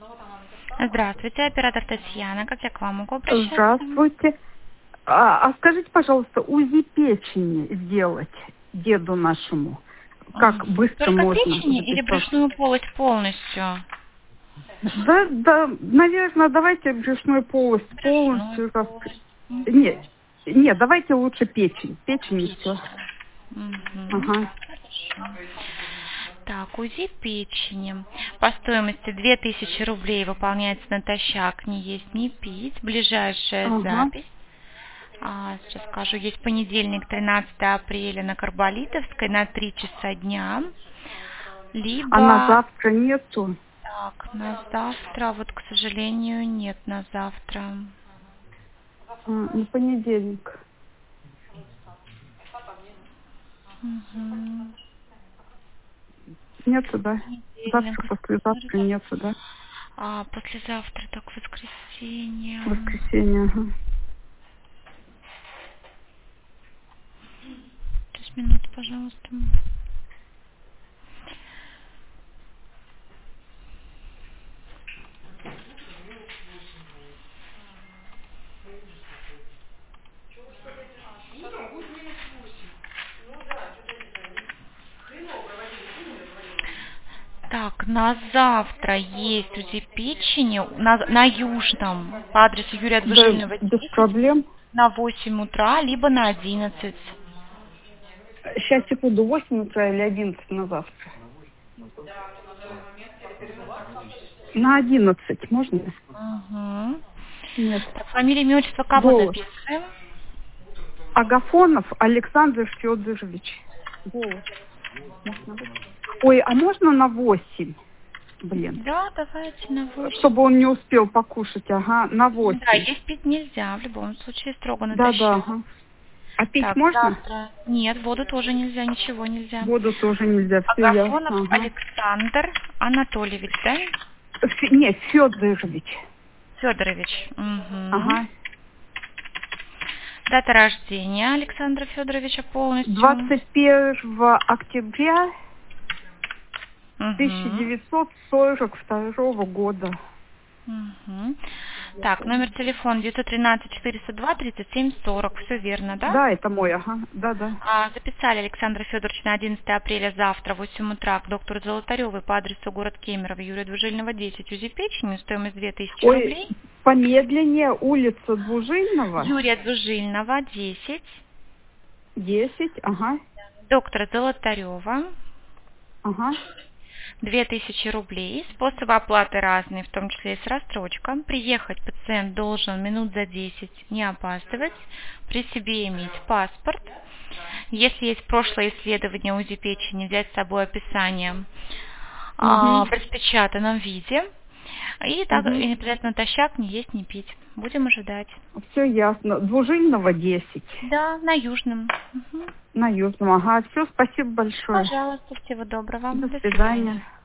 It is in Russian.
Здравствуйте, оператор Татьяна. Как я к вам могу обращаться? Здравствуйте. А скажите, пожалуйста, УЗИ печени сделать деду нашему? Как быстро Только можно печени или записаться? брюшную полость полностью? Да, наверное, давайте брюшную полость Брюшную полностью. полость. Нет, давайте лучше печень. Печень и все. Мгм. Ага. Хорошо. Так, УЗИ печени. По стоимости 2000 рублей выполняется натощак, не есть, не пить. Ближайшая Ага. запись. Сейчас скажу, есть понедельник, 13 апреля на Карболитовской на 3 часа дня. А на Либо, завтра нету? так, на завтра, вот, к сожалению, нет на завтра. На понедельник. Мгм. Нету, да? Понедельник. Завтра, послезавтра нету, да? Послезавтра, так, воскресенье. Воскресенье, ага. Сейчас, минуту, пожалуйста. Так, на завтра есть УЗИ печени на Южном по адресу Юрия Да, Двужильного, без 10, проблем. на 8 утра, либо на 11. Сейчас, секунду, 8 утра или 11 на завтра? На 11 можно? Угу. Нет. Так, фамилия, имя, отчество кого Голос. записываем? Агафонов Александр Федорович. Голос. Можно? Ой, а можно на 8? Блин. Да, давайте на 8. Чтобы он не успел покушать, ага, на Да, 8. есть пить нельзя, в любом случае строго Да, натощак. ага. А пить Так, можно? завтра. Нет, воду тоже нельзя, ничего нельзя. Воду тоже нельзя, все Агафонов ясно, ага. Александр Анатольевич, да? Нет, Федорович. Федорович. Угу. Ага. Дата рождения Александра Федоровича полностью. 21 октября Угу. 1942 года. Угу. Так, номер телефона 913-402-37-40. Все верно, да? Да, это мой, ага. Да. Записали Александра Федоровича на 11 апреля завтра в 8 утра к доктору Золотаревой по адресу город Кемерово, Юрия Двужильного, 10, УЗИ печени, стоимость 2000 Ой, рублей. помедленнее, улица Двужильного, Юрия Двужильного, 10, 10, ага, доктора Золотарева, ага. 2000 рублей. Способы оплаты разные, в том числе и с рассрочкой. Приехать пациент должен минут за 10, не опаздывать, при себе иметь паспорт. Если есть прошлое исследование УЗИ печени, взять с собой описание Угу, в распечатанном виде. И так и угу. не обязательно натощак, не есть, не пить. Будем ожидать. Все ясно. Двужильного 10. Да, на Южном. Мгм. На Южном, ага. Все, спасибо большое. Пожалуйста, всего доброго. До До свидания. свидания.